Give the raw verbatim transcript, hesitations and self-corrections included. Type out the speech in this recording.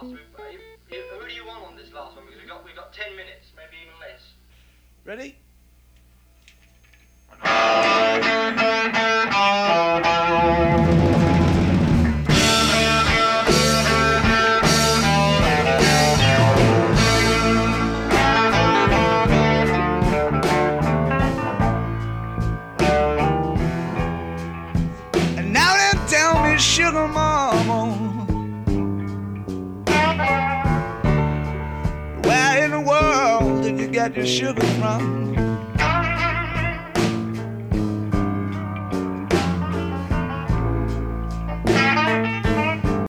last. We, you, you, who do you want on this last one? Because we've got, we've got ten minutes, maybe even less. Ready? And now they tell me, sugar mama, where in the world did you get your sugar from?